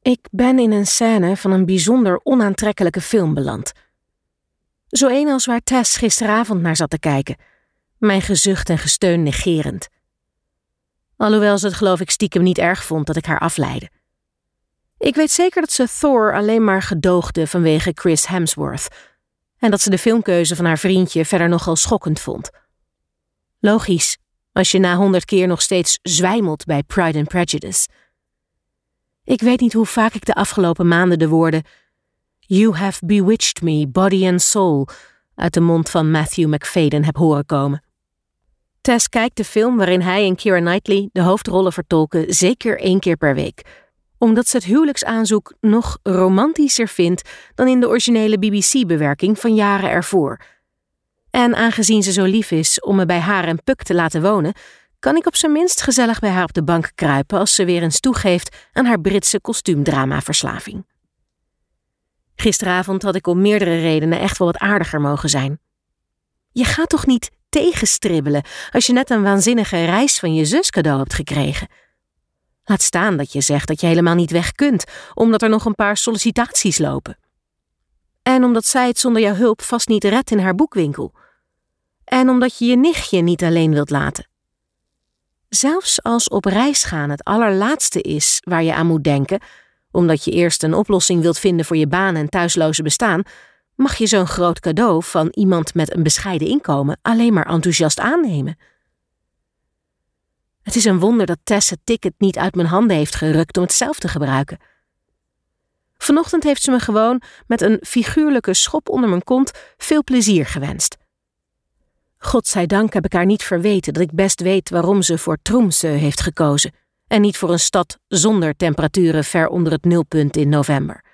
Ik ben in een scène van een bijzonder onaantrekkelijke film beland. Zo een als waar Tess gisteravond naar zat te kijken, mijn gezucht en gesteun negerend. Alhoewel ze het geloof ik stiekem niet erg vond dat ik haar afleidde. Ik weet zeker dat ze Thor alleen maar gedoogde vanwege Chris Hemsworth en dat ze de filmkeuze van haar vriendje verder nogal schokkend vond. Logisch, als je na 100 keer nog steeds zwijmelt bij Pride and Prejudice. Ik weet niet hoe vaak ik de afgelopen maanden de woorden "You have bewitched me, body and soul" uit de mond van Matthew Macfadyen heb horen komen. Tess kijkt de film waarin hij en Keira Knightley de hoofdrollen vertolken zeker 1 keer per week, omdat ze het huwelijksaanzoek nog romantischer vindt dan in de originele BBC-bewerking van jaren ervoor. En aangezien ze zo lief is om me bij haar en Puck te laten wonen, kan ik op zijn minst gezellig bij haar op de bank kruipen als ze weer eens toegeeft aan haar Britse kostuumdrama-verslaving. Gisteravond had ik om meerdere redenen echt wel wat aardiger mogen zijn. Je gaat toch niet tegenstribbelen als je net een waanzinnige reis van je zus cadeau hebt gekregen? Laat staan dat je zegt dat je helemaal niet weg kunt, omdat er nog een paar sollicitaties lopen. En omdat zij het zonder jouw hulp vast niet redt in haar boekwinkel. En omdat je je nichtje niet alleen wilt laten. Zelfs als op reis gaan het allerlaatste is waar je aan moet denken, omdat je eerst een oplossing wilt vinden voor je baan en thuisloze bestaan, mag je zo'n groot cadeau van iemand met een bescheiden inkomen alleen maar enthousiast aannemen. Het is een wonder dat Tess het ticket niet uit mijn handen heeft gerukt om het zelf te gebruiken. Vanochtend heeft ze me gewoon met een figuurlijke schop onder mijn kont veel plezier gewenst. Godzijdank heb ik haar niet verweten dat ik best weet waarom ze voor Tromsø heeft gekozen en niet voor een stad zonder temperaturen ver onder het nulpunt in november.